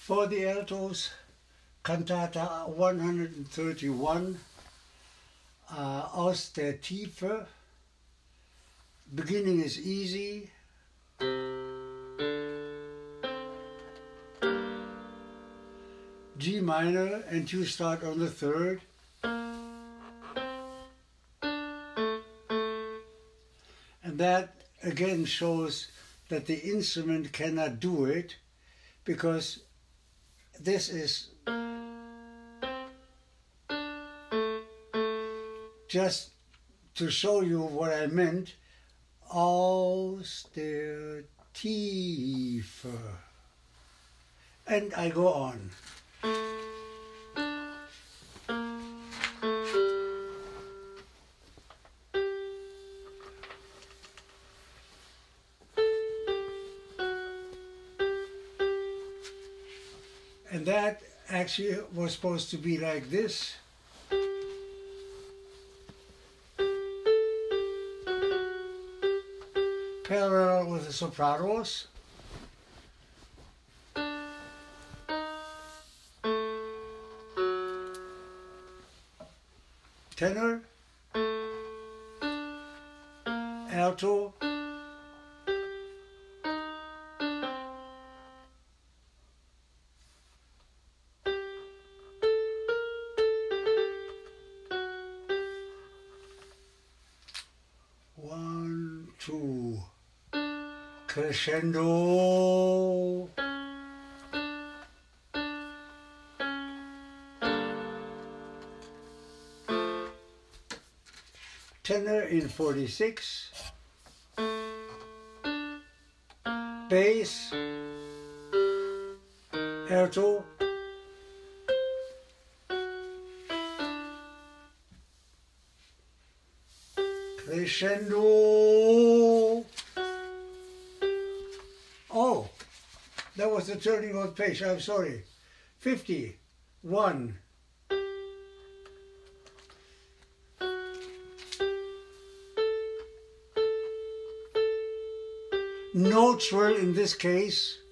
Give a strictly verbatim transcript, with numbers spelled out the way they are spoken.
For the altos, Cantata one hundred thirty-one, uh, Aus der Tiefe. Beginning is easy. G minor, and you start on the third. And that again shows that the instrument cannot do it, because this is just to show you what I meant. Aus der Tiefe. And I go on. And that actually was supposed to be like this. Parallel with the sopranos. Tenor, alto, one, two, crescendo, tenor in forty-six, bass, alto, crescendo. Oh, that was the turning of page, I'm sorry. fifty, one. No trill in this case.